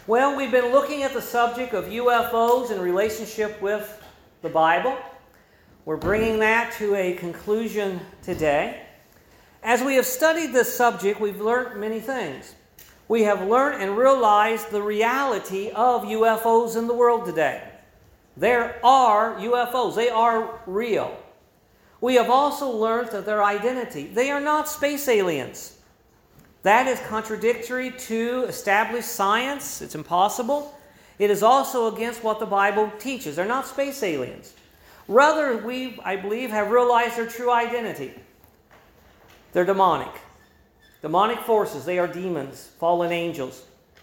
Well, we've been looking at the subject of UFOs in relationship with the Bible. We're bringing that to a conclusion today. As we have studied this subject, we've learned many things. We have learned and realized the reality of UFOs in the world today. There are UFOs. They are real. We have also learned that their identity. They are not space aliens. That is contradictory to established science. It's impossible. It is also against what the Bible teaches. They're not space aliens. Rather, we, I believe, have realized their true identity. They're demonic. Demonic forces. They are demons, fallen angels.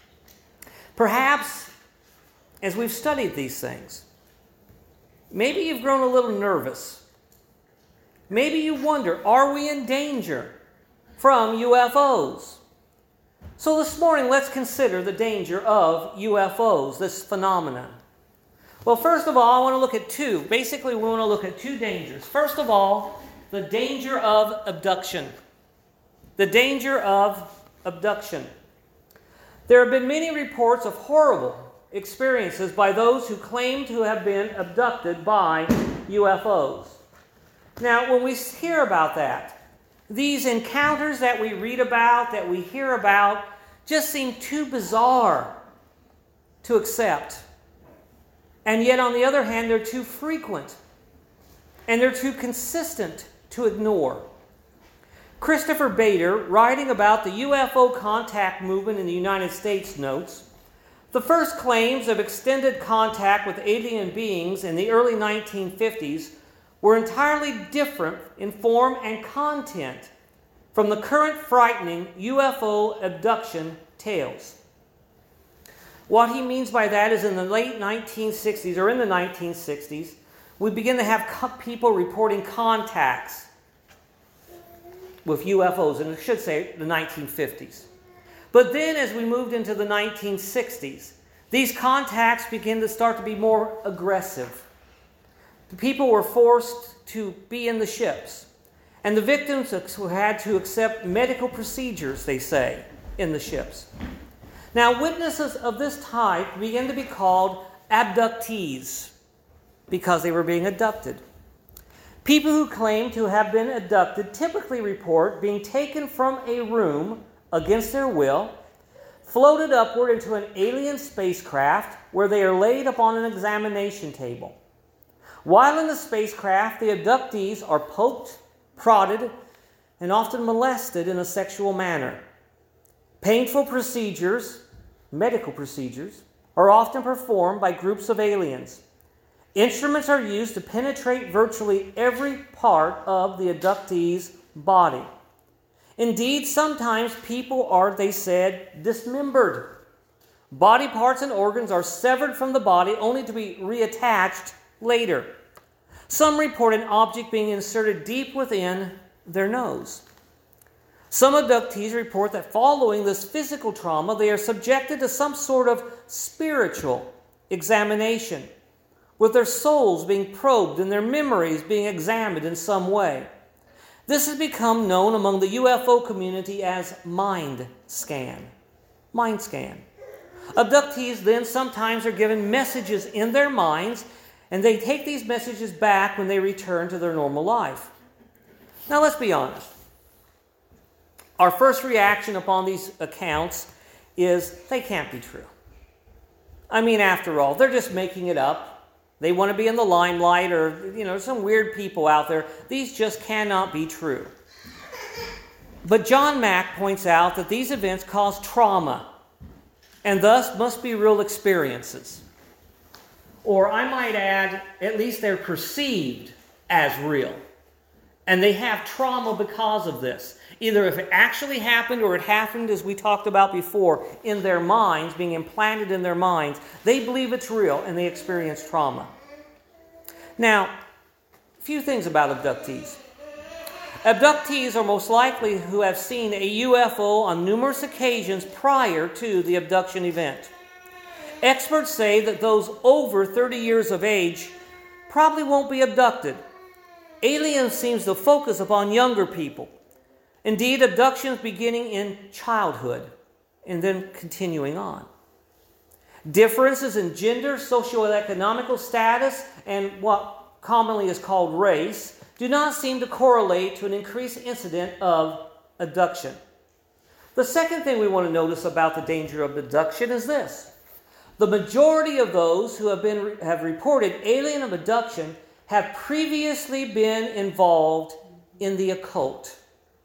Perhaps, as we've studied these things, maybe you've grown a little nervous. Maybe you wonder, are we in danger from UFOs? So this morning, let's consider the danger of UFOs, this phenomenon. Well, first of all, I want to look at two. Basically, we want to look at two dangers. First of all, the danger of abduction. The danger of abduction. There have been many reports of horrible experiences by those who claim to have been abducted by UFOs. Now, when we hear about that, these encounters that we read about, that we hear about, just seem too bizarre to accept. And yet, on the other hand, they're too frequent. And they're too consistent to ignore. Christopher Bader, writing about the UFO contact movement in the United States, notes, the first claims of extended contact with alien beings in the early 1950s were entirely different in form and content from the current frightening UFO abduction tales. What he means by that is in the late 1960s, or in the 1960s, we begin to have people reporting contacts with UFOs, and I should say the 1950s. But then as we moved into the 1960s, these contacts begin to start to be more aggressive. The people were forced to be in the ships. And the victims had to accept medical procedures, they say, in the ships. Now, witnesses of this type began to be called abductees because they were being abducted. People who claim to have been abducted typically report being taken from a room against their will, floated upward into an alien spacecraft where they are laid upon an examination table. While in the spacecraft, the abductees are poked, prodded, and often molested in a sexual manner. Painful procedures, medical procedures, are often performed by groups of aliens. Instruments are used to penetrate virtually every part of the abductee's body. Indeed, sometimes people are, they said, dismembered. Body parts and organs are severed from the body only to be reattached later. Some report an object being inserted deep within their nose. Some abductees report that following this physical trauma, they are subjected to some sort of spiritual examination, with their souls being probed and their memories being examined in some way. This has become known among the UFO community as mind scan. Mind scan. Abductees then sometimes are given messages in their minds, and they take these messages back when they return to their normal life. Now let's be honest. Our first reaction upon these accounts is they can't be true. I mean, after all, they're just making it up. They want to be in the limelight, or, some weird people out there. These just cannot be true. But John Mack points out that these events cause trauma, and thus must be real experiences. Or I might add, at least they're perceived as real. And they have trauma because of this. Either if it actually happened or it happened, as we talked about before, in their minds, being implanted in their minds, they believe it's real and they experience trauma. Now, a few things about abductees. Abductees are most likely who have seen a UFO on numerous occasions prior to the abduction event. Experts say that those over 30 years of age probably won't be abducted. Aliens seems to focus upon younger people. Indeed, abductions beginning in childhood and then continuing on. Differences in gender, socioeconomical status, and what commonly is called race do not seem to correlate to an increased incident of abduction. The second thing we want to notice about the danger of abduction is this. The majority of those who have reported alien abduction have previously been involved in the occult.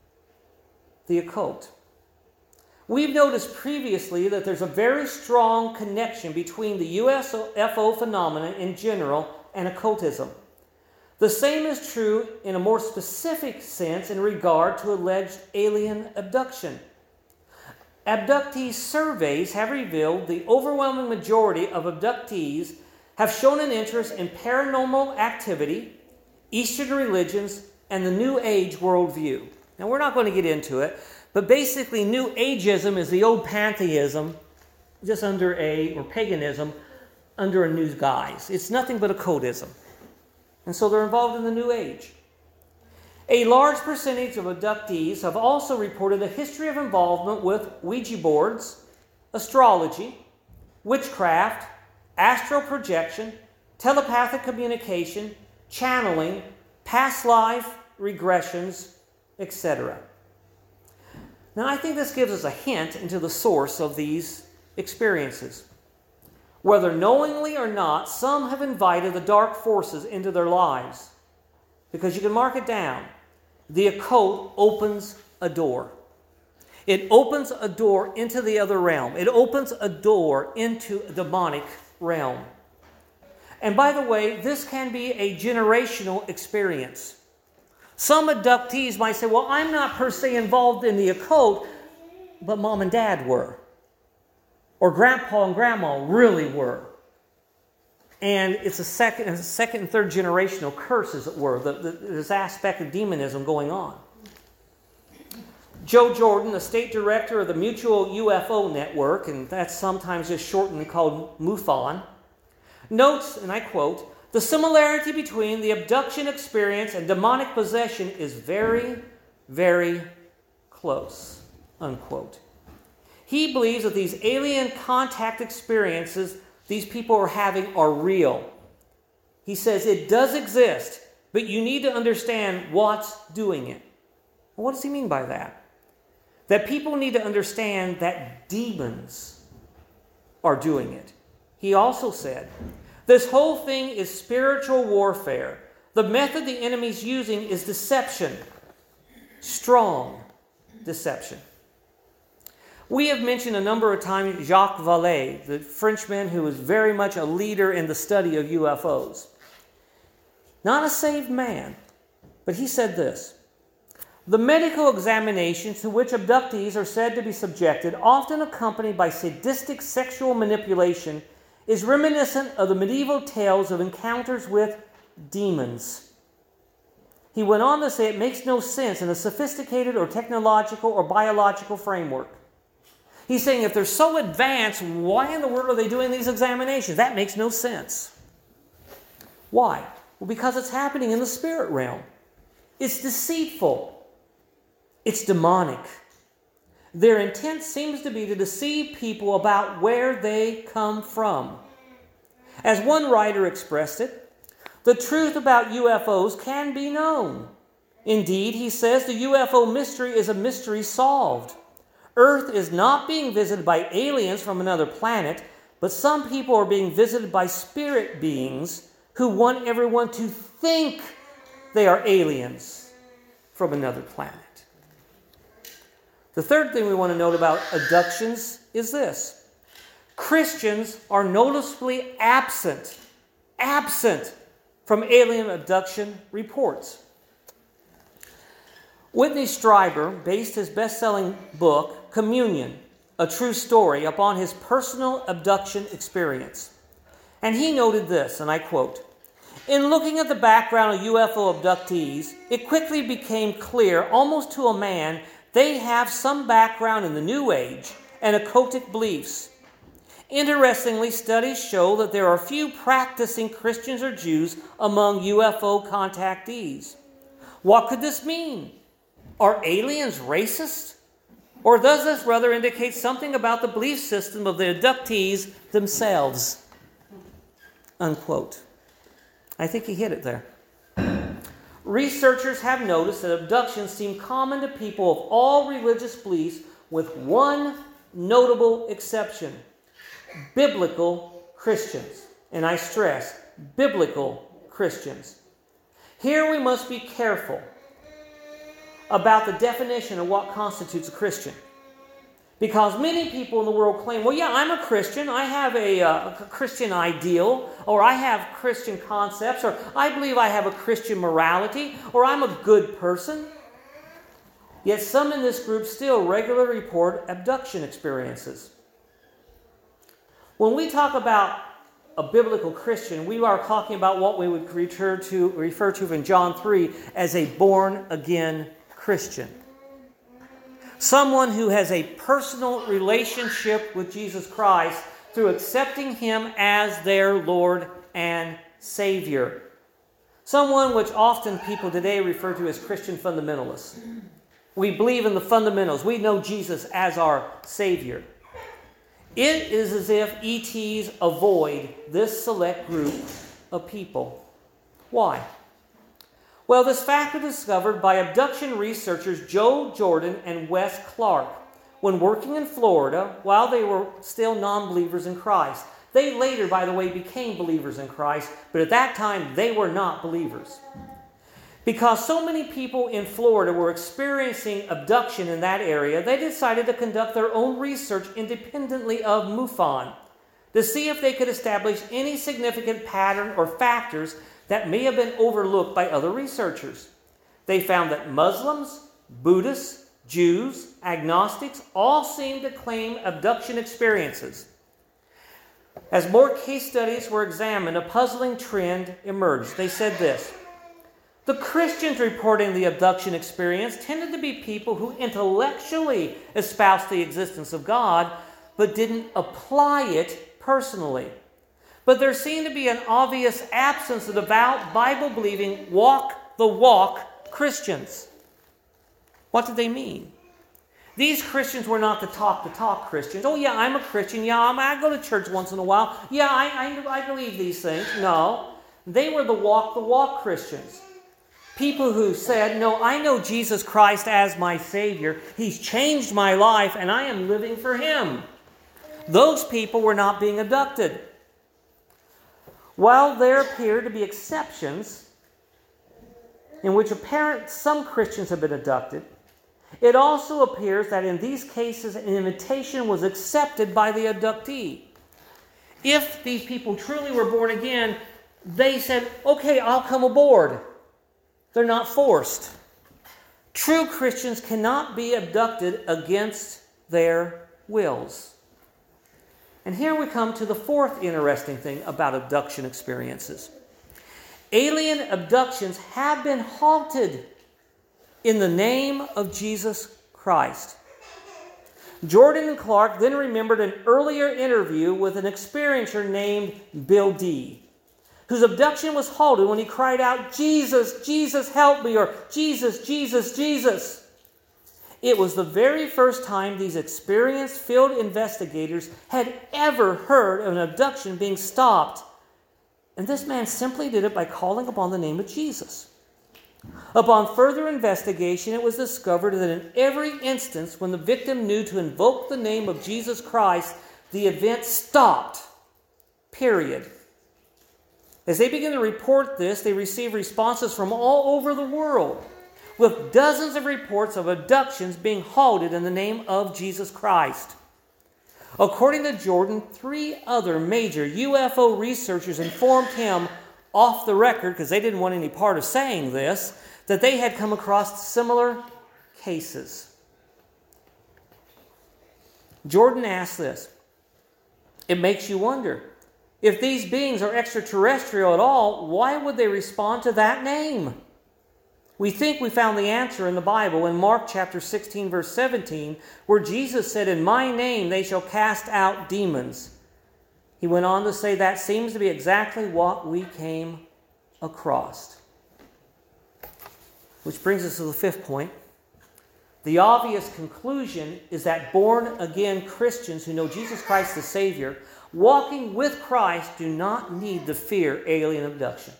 The occult. We've noticed previously that there's a very strong connection between the UFO phenomenon in general and occultism. The same is true in a more specific sense in regard to alleged alien abduction. Abductee surveys have revealed the overwhelming majority of abductees have shown an interest in paranormal activity, Eastern religions, and the New Age worldview. Now, we're not going to get into it, but basically New Ageism is the old pantheism just or paganism under a new guise. It's nothing but occultism. And so they're involved in the New Age. A large percentage of abductees have also reported a history of involvement with Ouija boards, astrology, witchcraft, astral projection, telepathic communication, channeling, past life regressions, etc. Now, I think this gives us a hint into the source of these experiences. Whether knowingly or not, some have invited the dark forces into their lives. Because you can mark it down. The occult opens a door. It opens a door into the other realm. It opens a door into a demonic realm. And by the way, this can be a generational experience. Some abductees might say, well, I'm not per se involved in the occult, but mom and dad were. Or grandpa and grandma really were. And it's a second and third generational curse, as it were, this aspect of demonism going on. Joe Jordan, the state director of the Mutual UFO Network, and that's sometimes just shortened called MUFON, notes, and I quote, "The similarity between the abduction experience and demonic possession is very, very close," unquote. He believes that these alien contact experiences these people are having are real. He says it does exist, but you need to understand what's doing it. Well, what does he mean by that? That people need to understand that demons are doing it. He also said, this whole thing is spiritual warfare. The method the enemy's using is deception. Strong deception. We have mentioned a number of times Jacques Vallée, the Frenchman who was very much a leader in the study of UFOs. Not a saved man, but he said this: the medical examinations to which abductees are said to be subjected, often accompanied by sadistic sexual manipulation, is reminiscent of the medieval tales of encounters with demons. He went on to say it makes no sense in a sophisticated or technological or biological framework. He's saying if they're so advanced, why in the world are they doing these examinations? That makes no sense. Why? Well, because it's happening in the spirit realm. It's deceitful. It's demonic. Their intent seems to be to deceive people about where they come from. As one writer expressed it, the truth about UFOs can be known. Indeed, he says the UFO mystery is a mystery solved. Earth is not being visited by aliens from another planet, but some people are being visited by spirit beings who want everyone to think they are aliens from another planet. The third thing we want to note about abductions is this: Christians are noticeably absent from alien abduction reports. Whitney Strieber based his best-selling book, Communion, A True Story, upon his personal abduction experience. And he noted this, and I quote, "In looking at the background of UFO abductees, it quickly became clear, almost to a man, they have some background in the New Age and occultic beliefs. Interestingly, studies show that there are few practicing Christians or Jews among UFO contactees. What could this mean? Are aliens racist? Or does this rather indicate something about the belief system of the abductees themselves? Unquote. I think he hit it there. Researchers have noticed that abductions seem common to people of all religious beliefs, with one notable exception: biblical Christians. And I stress, biblical Christians. Here we must be careful about the definition of what constitutes a Christian. Because many people in the world claim, well, yeah, I'm a Christian. I have a Christian ideal, or I have Christian concepts, or I believe I have a Christian morality, or I'm a good person. Yet some in this group still regularly report abduction experiences. When we talk about a biblical Christian, we are talking about what we would refer to in John 3 as a born-again Christian. Someone who has a personal relationship with Jesus Christ through accepting Him as their Lord and Savior. Someone which often people today refer to as Christian fundamentalists. We believe in the fundamentals. We know Jesus as our Savior. It is as if ETs avoid this select group of people. Why? Well, this fact was discovered by abduction researchers Joe Jordan and Wes Clark when working in Florida while they were still non-believers in Christ. They later, by the way, became believers in Christ, but at that time they were not believers. Because so many people in Florida were experiencing abduction in that area, they decided to conduct their own research independently of MUFON to see if they could establish any significant pattern or factors that may have been overlooked by other researchers. They found that Muslims, Buddhists, Jews, agnostics all seemed to claim abduction experiences. As more case studies were examined, a puzzling trend emerged. They said this: the Christians reporting the abduction experience tended to be people who intellectually espoused the existence of God, but didn't apply it personally. But there seemed to be an obvious absence of devout, Bible-believing, walk-the-walk Christians. What did they mean? These Christians were not the talk-the-talk Christians. Oh, yeah, I'm a Christian. Yeah, I go to church once in a while. Yeah, I believe these things. No, they were the walk-the-walk Christians. People who said, no, I know Jesus Christ as my Savior. He's changed my life, and I am living for Him. Those people were not being abducted. While there appear to be exceptions in which some Christians have been abducted, it also appears that in these cases an invitation was accepted by the abductee. If these people truly were born again, they said, okay, I'll come aboard. They're not forced. True Christians cannot be abducted against their wills. And here we come to the fourth interesting thing about abduction experiences. Alien abductions have been halted in the name of Jesus Christ. Jordan and Clark then remembered an earlier interview with an experiencer named Bill D., whose abduction was halted when he cried out, "Jesus, Jesus, help me," or "Jesus, Jesus, Jesus." It was the very first time these experienced field investigators had ever heard of an abduction being stopped. And this man simply did it by calling upon the name of Jesus. Upon further investigation, it was discovered that in every instance when the victim knew to invoke the name of Jesus Christ, the event stopped. Period. As they began to report this, they received responses from all over the world, with dozens of reports of abductions being halted in the name of Jesus Christ. According to Jordan, 3 other major UFO researchers informed him off the record, because they didn't want any part of saying this, that they had come across similar cases. Jordan asked this: it makes you wonder, if these beings are extraterrestrial at all, why would they respond to that name? We think we found the answer in the Bible in Mark chapter 16, verse 17, where Jesus said, "In my name they shall cast out demons." He went on to say that seems to be exactly what we came across. Which brings us to the 5th point. The obvious conclusion is that born-again Christians who know Jesus Christ as Savior, walking with Christ, do not need to fear alien abduction.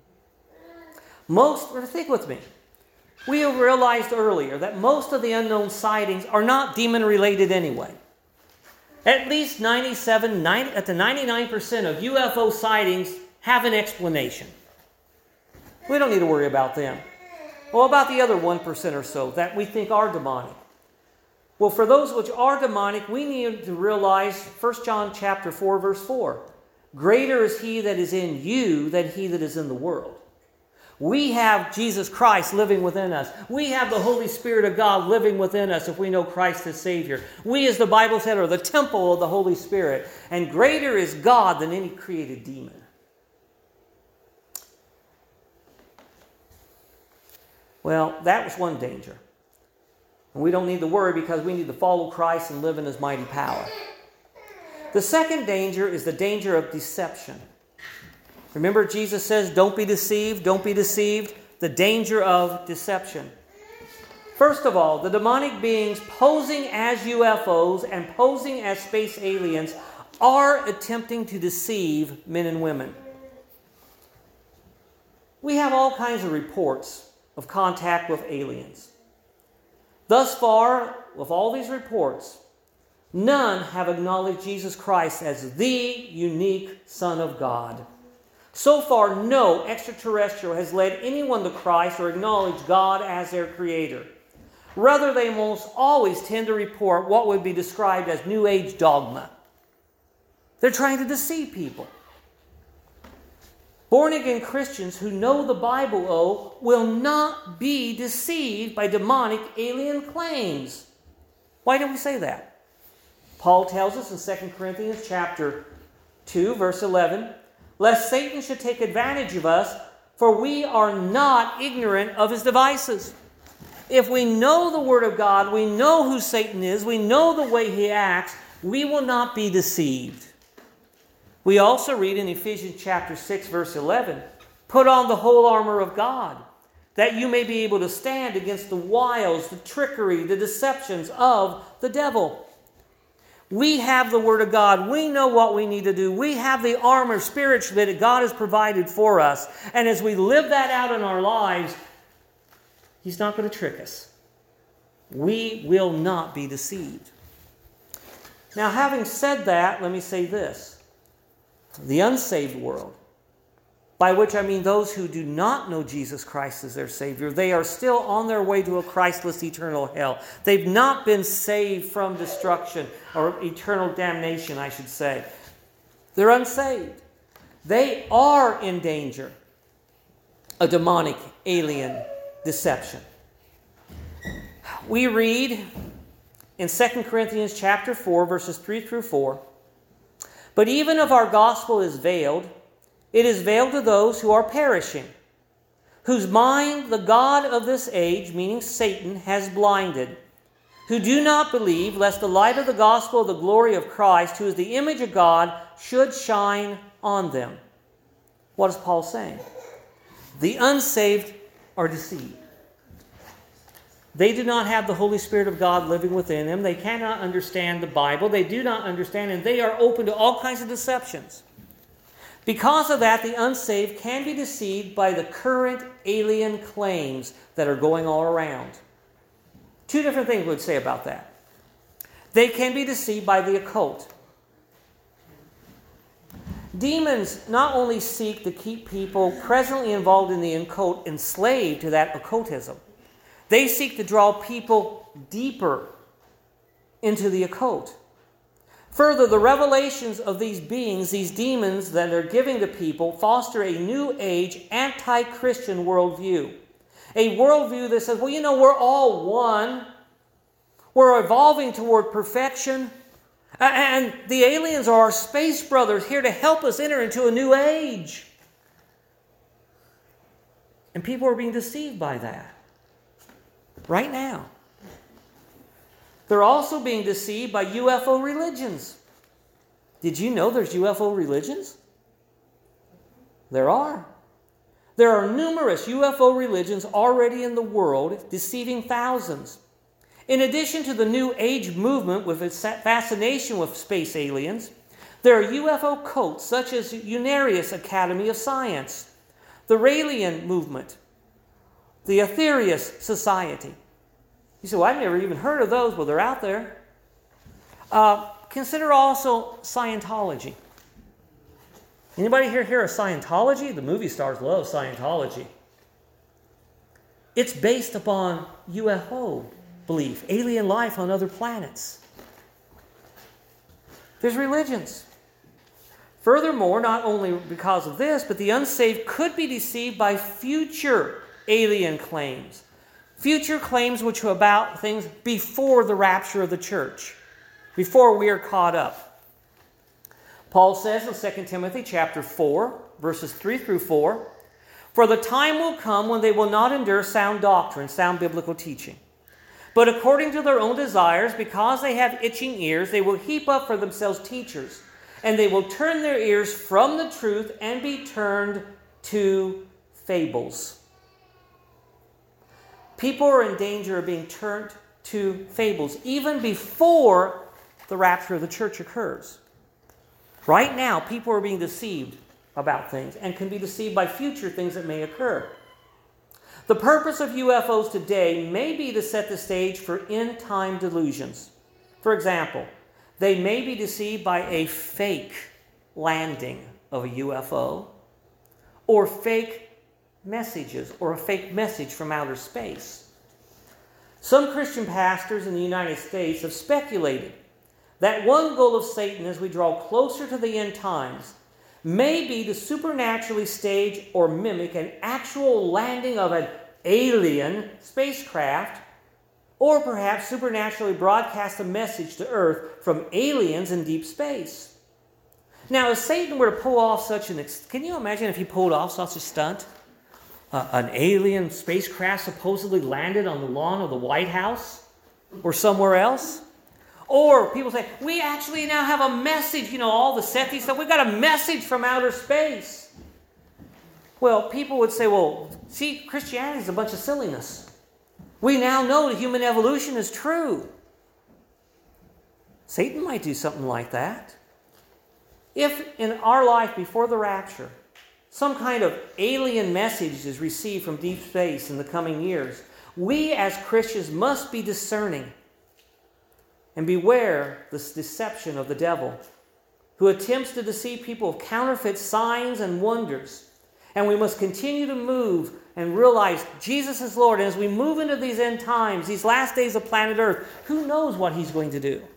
Think with me, we have realized earlier that most of the unknown sightings are not demon-related anyway. At least 99% of UFO sightings have an explanation. We don't need to worry about them. Well, about the other 1% or so that we think are demonic. Well, for those which are demonic, we need to realize 1 John chapter 4, verse 4. Greater is he that is in you than he that is in the world. We have Jesus Christ living within us. We have the Holy Spirit of God living within us if we know Christ as Savior. We, as the Bible said, are the temple of the Holy Spirit. And greater is God than any created demon. Well, that was one danger. And we don't need to worry because we need to follow Christ and live in His mighty power. The second danger is the danger of deception. Remember, Jesus says, don't be deceived, don't be deceived. The danger of deception. First of all, the demonic beings posing as UFOs and posing as space aliens are attempting to deceive men and women. We have all kinds of reports of contact with aliens. Thus far, with all these reports, none have acknowledged Jesus Christ as the unique Son of God. So far, no extraterrestrial has led anyone to Christ or acknowledged God as their creator. Rather, they almost always tend to report what would be described as New Age dogma. They're trying to deceive people. Born-again Christians who know the Bible, will not be deceived by demonic alien claims. Why do we say that? Paul tells us in 2 Corinthians chapter 2, verse 11, lest Satan should take advantage of us, for we are not ignorant of his devices. If we know the Word of God, we know who Satan is, we know the way he acts, we will not be deceived. We also read in Ephesians chapter 6, verse 11, put on the whole armor of God, that you may be able to stand against the wiles, the trickery, the deceptions of the devil. We have the Word of God. We know what we need to do. We have the armor spiritually that God has provided for us. And as we live that out in our lives, He's not going to trick us. We will not be deceived. Now, having said that, let me say this. The unsaved world, by which I mean those who do not know Jesus Christ as their Savior, they are still on their way to a Christless eternal hell. They've not been saved from destruction or eternal damnation, I should say. They're unsaved. They are in danger of demonic alien deception. We read in 2 Corinthians chapter 4, verses 3 through 4, but even if our gospel is veiled, it is veiled to those who are perishing, whose mind the God of this age, meaning Satan, has blinded, who do not believe, lest the light of the gospel of the glory of Christ, who is the image of God, should shine on them. What is Paul saying? The unsaved are deceived. They do not have the Holy Spirit of God living within them. They cannot understand the Bible. They do not understand, and they are open to all kinds of deceptions. Because of that, the unsaved can be deceived by the current alien claims that are going all around. Two different things we would say about that. They can be deceived by the occult. Demons not only seek to keep people presently involved in the occult enslaved to that occultism, they seek to draw people deeper into the occult. Further, the revelations of these beings, these demons that are giving to people, foster a new age, anti-Christian worldview. A worldview that says, well, you know, we're all one. We're evolving toward perfection. And the aliens are our space brothers here to help us enter into a new age. And people are being deceived by that. Right now. They're also being deceived by UFO religions. Did you know there's UFO religions? There are. There are numerous UFO religions already in the world, deceiving thousands. In addition to the New Age movement with its fascination with space aliens, there are UFO cults such as Unarius Academy of Science, the Raelian movement, the Aetherius Society. You say, well, I've never even heard of those. Well, they're out there. Consider also Scientology. Anybody here hear of Scientology? The movie stars love Scientology. It's based upon UFO belief, alien life on other planets. There's religions. Furthermore, not only because of this, but the unsaved could be deceived by future alien claims. Future claims which are about things before the rapture of the church, before we are caught up. Paul says in 2 Timothy chapter 4, verses 3 through 4, "For the time will come when they will not endure sound doctrine, sound biblical teaching. But according to their own desires, because they have itching ears, they will heap up for themselves teachers, and they will turn their ears from the truth and be turned to fables." People are in danger of being turned to fables even before the rapture of the church occurs. Right now, people are being deceived about things and can be deceived by future things that may occur. The purpose of UFOs today may be to set the stage for end-time delusions. For example, they may be deceived by a fake landing of a UFO or fake messages or a fake message from outer space. Some Christian pastors in the United States have speculated that one goal of Satan as we draw closer to the end times may be to supernaturally stage or mimic an actual landing of an alien spacecraft, or perhaps supernaturally broadcast a message to Earth from aliens in deep space. Now, if Satan were to pull off such can you imagine if he pulled off such a stunt? An alien spacecraft supposedly landed on the lawn of the White House or somewhere else? Or people say, we actually now have a message, all the SETI stuff. We've got a message from outer space. Well, people would say, well, see, Christianity is a bunch of silliness. We now know that human evolution is true. Satan might do something like that. If in our life before the rapture, some kind of alien message is received from deep space in the coming years, we as Christians must be discerning and beware this deception of the devil, who attempts to deceive people with counterfeit signs and wonders. And we must continue to move and realize Jesus is Lord. And as we move into these end times, these last days of planet Earth, who knows what He's going to do?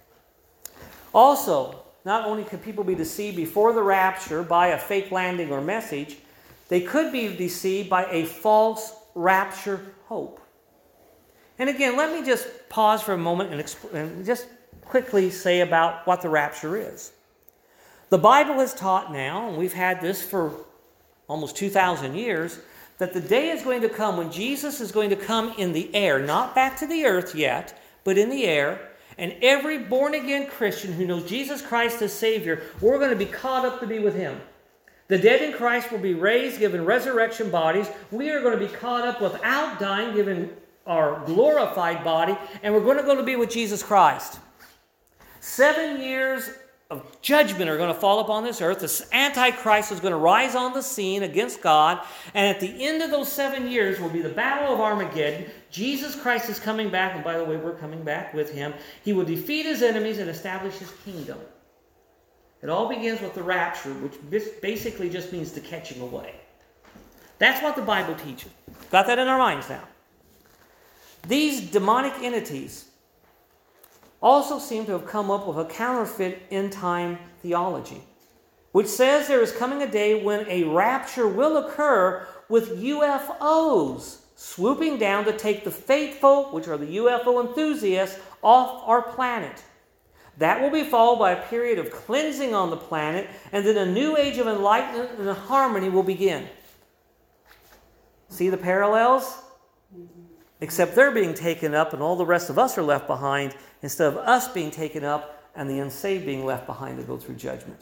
Also, not only could people be deceived before the rapture by a fake landing or message, they could be deceived by a false rapture hope. And again, let me just pause for a moment and just quickly say about what the rapture is. The Bible has taught now, and we've had this for almost 2,000 years, that the day is going to come when Jesus is going to come in the air, not back to the earth yet, but in the air, and every born-again Christian who knows Jesus Christ as Savior, we're going to be caught up to be with Him. The dead in Christ will be raised, given resurrection bodies. We are going to be caught up without dying, given our glorified body, and we're going to go to be with Jesus Christ. 7 years of judgment are going to fall upon this earth. The Antichrist is going to rise on the scene against God, and at the end of those 7 years will be the battle of Armageddon. Jesus Christ is coming back, and by the way, we're coming back with Him. He will defeat His enemies and establish His kingdom. It all begins with the rapture, which basically just means the catching away. That's what the Bible teaches. Got that in our minds now. These demonic entities also seem to have come up with a counterfeit end-time theology, which says there is coming a day when a rapture will occur with UFOs swooping down to take the faithful, which are the UFO enthusiasts, off our planet. That will be followed by a period of cleansing on the planet, and then a new age of enlightenment and harmony will begin. See the parallels? Except they're being taken up and all the rest of us are left behind, instead of us being taken up and the unsaved being left behind to go through judgment.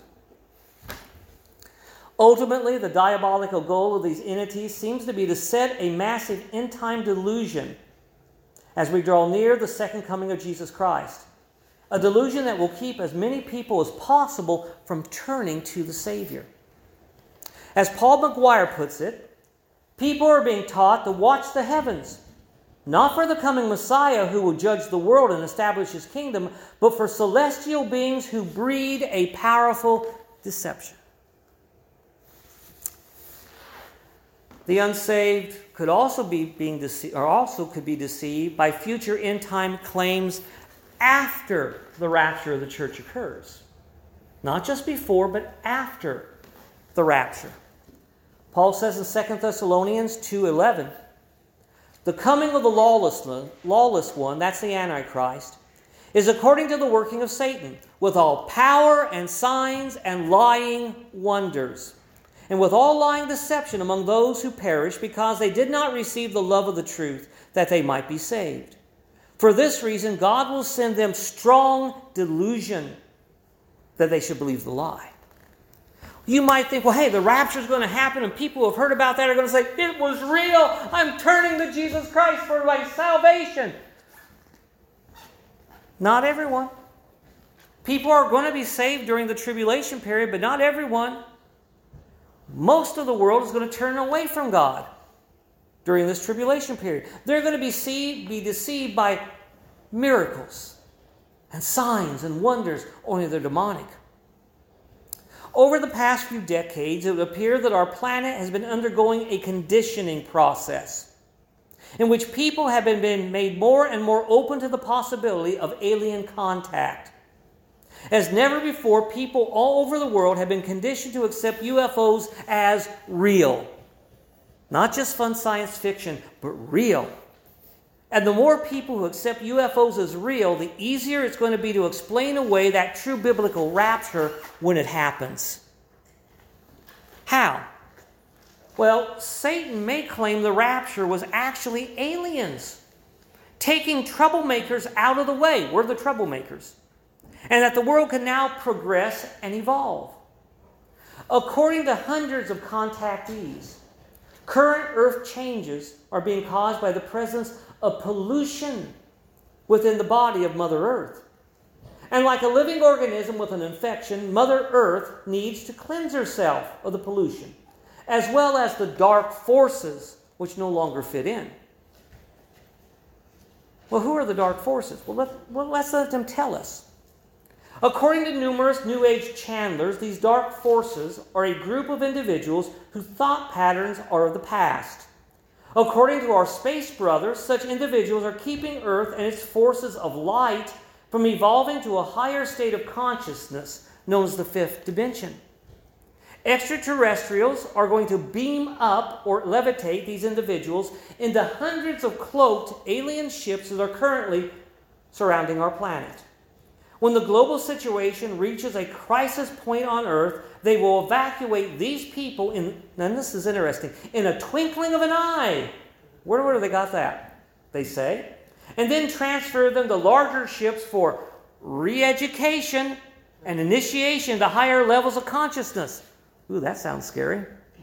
Ultimately, the diabolical goal of these entities seems to be to set a massive end-time delusion as we draw near the second coming of Jesus Christ. A delusion that will keep as many people as possible from turning to the Savior. As Paul McGuire puts it, people are being taught to watch the heavens, not for the coming Messiah who will judge the world and establish his kingdom, but for celestial beings who breed a powerful deception. The unsaved could also be deceived by future end time claims after the rapture of the church occurs. Not just before, but after the rapture. Paul says in 2 Thessalonians 2:11, the coming of the lawless one, that's the Antichrist, is according to the working of Satan, with all power and signs and lying wonders, and with all lying deception among those who perish, because they did not receive the love of the truth, that they might be saved. For this reason, God will send them strong delusion that they should believe the lie. You might think, well, hey, the rapture is going to happen, and people who have heard about that are going to say, it was real. I'm turning to Jesus Christ for my salvation. Not everyone. People are going to be saved during the tribulation period, but not everyone. Most of the world is going to turn away from God during this tribulation period. They're going to be deceived by miracles and signs and wonders, only they're demonic. Over the past few decades, it would appear that our planet has been undergoing a conditioning process in which people have been made more and more open to the possibility of alien contact. As never before, people all over the world have been conditioned to accept UFOs as real. Not just fun science fiction, but real. And the more people who accept UFOs as real, the easier it's going to be to explain away that true biblical rapture when it happens. How? Well, Satan may claim the rapture was actually aliens taking troublemakers out of the way. We're the troublemakers. And that the world can now progress and evolve. According to hundreds of contactees, current Earth changes are being caused by the presence of pollution within the body of Mother Earth. And like a living organism with an infection, Mother Earth needs to cleanse herself of the pollution, as well as the dark forces which no longer fit in. Well, who are the dark forces? Well, let's let them tell us. According to numerous New Age channelers, these dark forces are a group of individuals whose thought patterns are of the past. According to our space brothers, such individuals are keeping Earth and its forces of light from evolving to a higher state of consciousness known as the fifth dimension. Extraterrestrials are going to beam up or levitate these individuals into hundreds of cloaked alien ships that are currently surrounding our planet. When the global situation reaches a crisis point on Earth, they will evacuate these people and this is interesting, in a twinkling of an eye. Where do they got that? They say. And then transfer them to larger ships for re-education and initiation to higher levels of consciousness. Ooh, that sounds scary.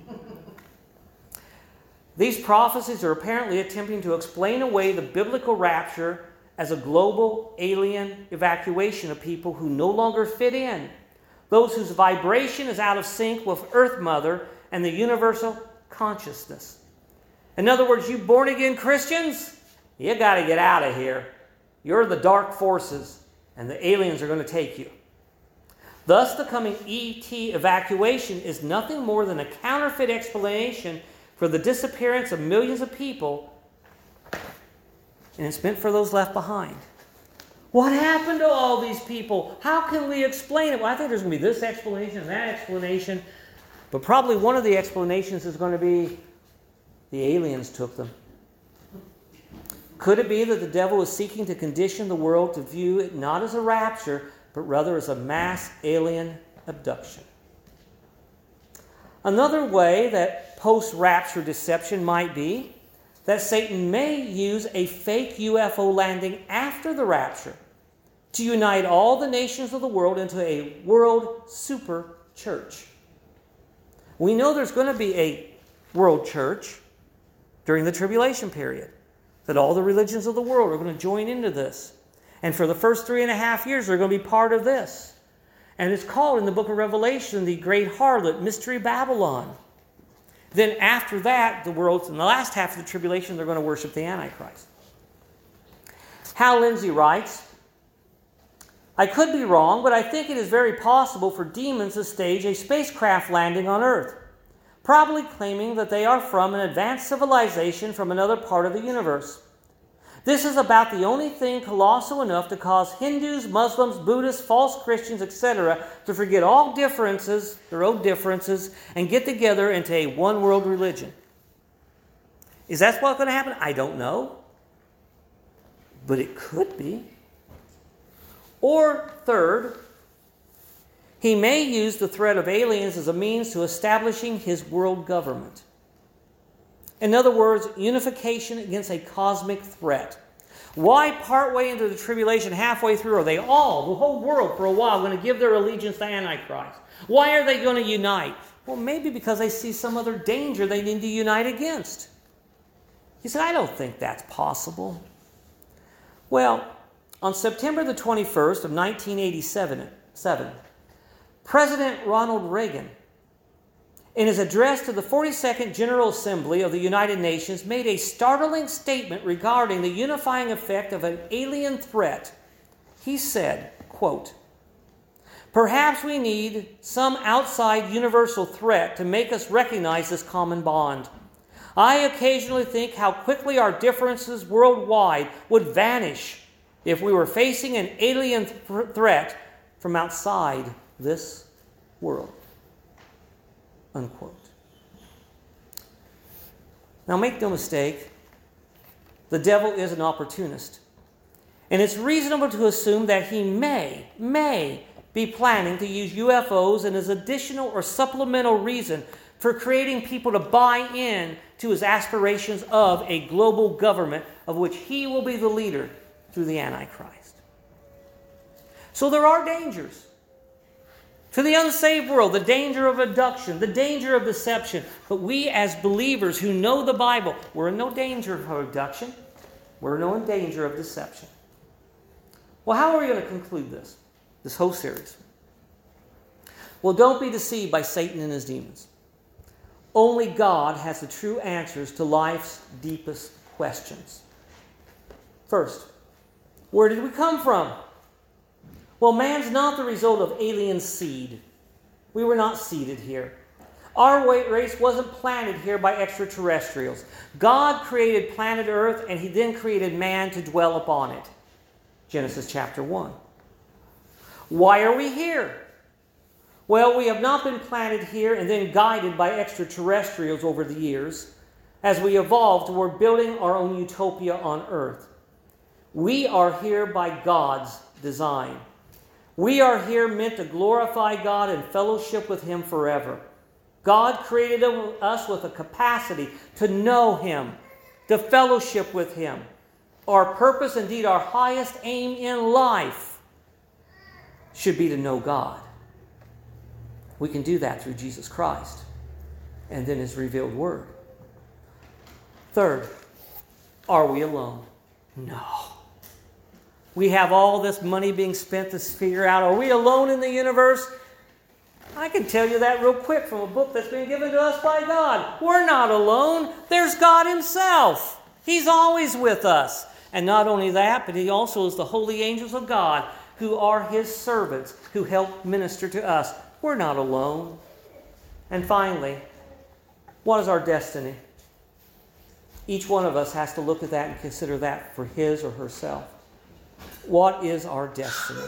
These prophecies are apparently attempting to explain away the biblical rapture as a global alien evacuation of people who no longer fit in, those whose vibration is out of sync with Earth Mother and the universal consciousness. In other words, you born-again Christians, you got to get out of here. You're the dark forces, and the aliens are going to take you. Thus, the coming ET evacuation is nothing more than a counterfeit explanation for the disappearance of millions of people, and it's meant for those left behind. What happened to all these people? How can we explain it? Well, I think there's going to be this explanation and that explanation, but probably one of the explanations is going to be the aliens took them. Could it be that the devil is seeking to condition the world to view it not as a rapture, but rather as a mass alien abduction? Another way that post-rapture deception might be that Satan may use a fake UFO landing after the rapture to unite all the nations of the world into a world super church. We know there's going to be a world church during the tribulation period. that all the religions of the world are going to join into this. And for the first 3.5 years, they're going to be part of this. And it's called in the book of Revelation the Great Harlot, Mystery Babylon. Then after that, the world, in the last half of the tribulation, they're going to worship the Antichrist. Hal Lindsey writes, I could be wrong, but I think it is very possible for demons to stage a spacecraft landing on Earth, probably claiming that they are from an advanced civilization from another part of the universe. This is about the only thing colossal enough to cause Hindus, Muslims, Buddhists, false Christians, etc. to forget all differences, their own differences, and get together into a one-world religion. Is that what's going to happen? I don't know. But it could be. Or third, he may use the threat of aliens as a means to establishing his world government. In other words, unification against a cosmic threat. Why partway into the tribulation, halfway through, are they all, the whole world for a while, going to give their allegiance to Antichrist? Why are they going to unite? Well, maybe because they see some other danger they need to unite against. He said, I don't think that's possible. Well, on September the 21st of 1987, President Ronald Reagan, in his address to the 42nd General Assembly of the United Nations, made a startling statement regarding the unifying effect of an alien threat. He said, quote, perhaps we need some outside universal threat to make us recognize this common bond. I occasionally think how quickly our differences worldwide would vanish if we were facing an alien threat from outside this world. Unquote. Now make no mistake, the devil is an opportunist. And it's reasonable to assume that he may be planning to use UFOs as an additional or supplemental reason for creating people to buy in to his aspirations of a global government of which he will be the leader through the Antichrist. So there are dangers. To the unsaved world, the danger of abduction, the danger of deception. But we as believers who know the Bible, we're in no danger of abduction. We're in no danger of deception. Well, how are we going to conclude this whole series? Well, don't be deceived by Satan and his demons. Only God has the true answers to life's deepest questions. First, where did we come from? Well, man's not the result of alien seed. We were not seeded here. Our race wasn't planted here by extraterrestrials. God created planet Earth, and he then created man to dwell upon it. Genesis chapter 1. Why are we here? Well, we have not been planted here and then guided by extraterrestrials over the years as we evolved toward building our own utopia on Earth. We are here by God's design. We are here meant to glorify God and fellowship with him forever. God created us with a capacity to know him, to fellowship with him. Our purpose, indeed our highest aim in life, should be to know God. We can do that through Jesus Christ and then his revealed word. Third, are we alone? No. We have all this money being spent to figure out, are we alone in the universe? I can tell you that real quick from a book that's been given to us by God. We're not alone. There's God himself. He's always with us. And not only that, but he also is the holy angels of God who are his servants who help minister to us. We're not alone. And finally, what is our destiny? Each one of us has to look at that and consider that for his or herself. What is our destiny?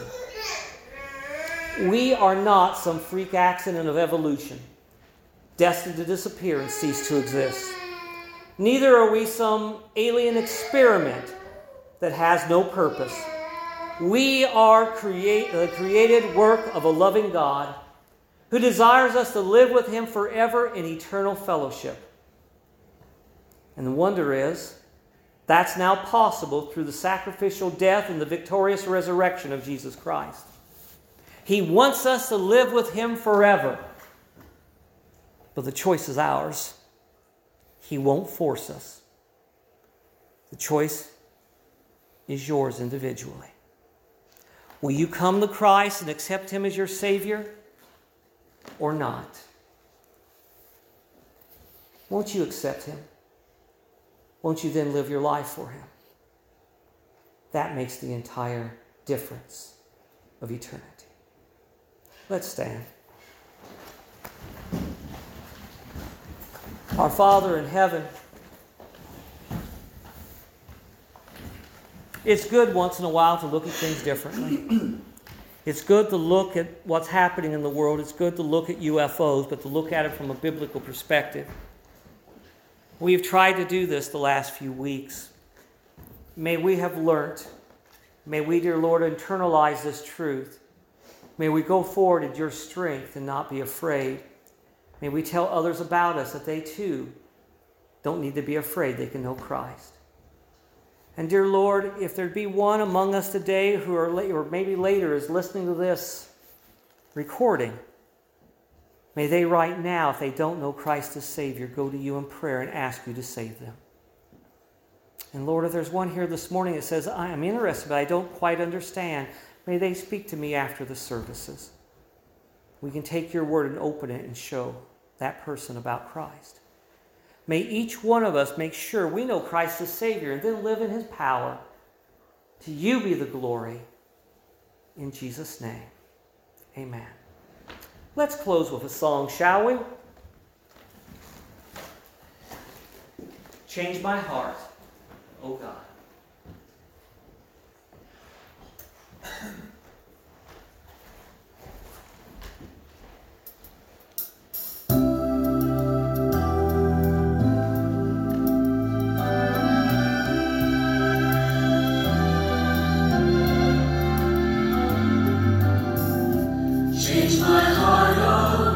We are not some freak accident of evolution, destined to disappear and cease to exist. Neither are we some alien experiment that has no purpose. We are the created work of a loving God who desires us to live with him forever in eternal fellowship. And the wonder is, that's now possible through the sacrificial death and the victorious resurrection of Jesus Christ. He wants us to live with him forever. But the choice is ours. He won't force us. The choice is yours individually. Will you come to Christ and accept Him as your Savior or not? Won't you accept Him? Won't you then live your life for Him? That makes the entire difference of eternity. Let's stand. Our Father in heaven, it's good once in a while to look at things differently. It's good to look at what's happening in the world. It's good to look at UFOs, but to look at it from a biblical perspective. We've tried to do this the last few weeks. May we have learnt. May we, dear Lord, internalize this truth. May we go forward in your strength and not be afraid. May we tell others about us that they too don't need to be afraid. They can know Christ. And dear Lord, if there be one among us today who are late, or maybe later is listening to this recording, may they right now, if they don't know Christ as Savior, go to you in prayer and ask you to save them. And Lord, if there's one here this morning that says, I am interested, but I don't quite understand, may they speak to me after the services. We can take your word and open it and show that person about Christ. May each one of us make sure we know Christ as Savior and then live in His power. To you be the glory. In Jesus' name, amen. Let's close with a song, shall we? Change my heart, oh God. Change my heart, oh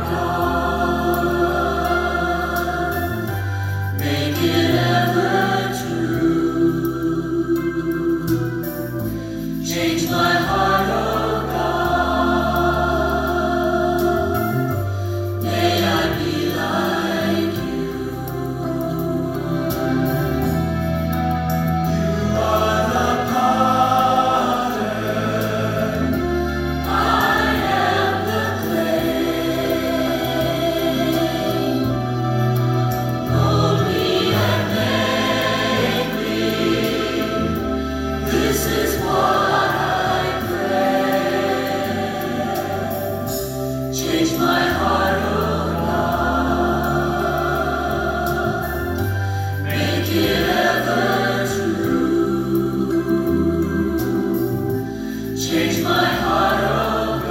God, make it ever true. Change my heart, oh God, may I be like you. You are the potter, I am the clay. Mold me and make me. This is what I pray. Change my heart, oh God, make it ever true. Change my heart, oh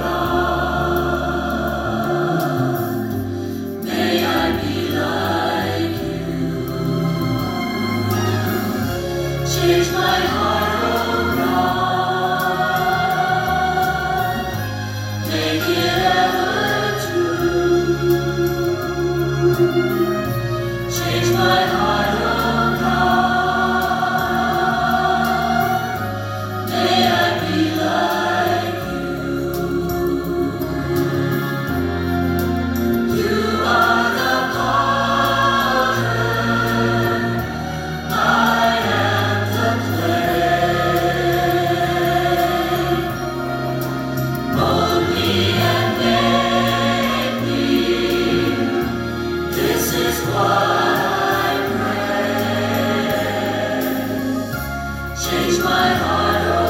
God, may I be like you. Change my heart, oh God, make it ever true. Change my heart, oh God, may I be like you. You are the potter, I am the clay. Mold me and make me. This is what I pray. Change my heart, oh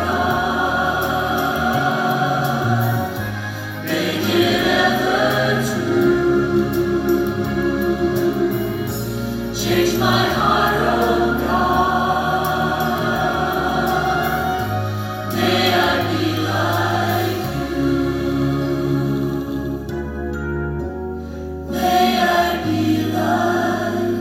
God, make it ever true. Change my heart, oh God, may I be like you. May I be like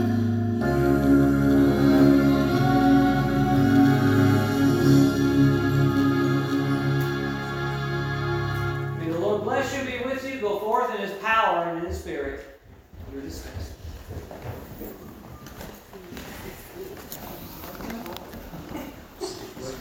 May the Lord bless you, be with you, go forth in His power and in His Spirit. You're dismissed.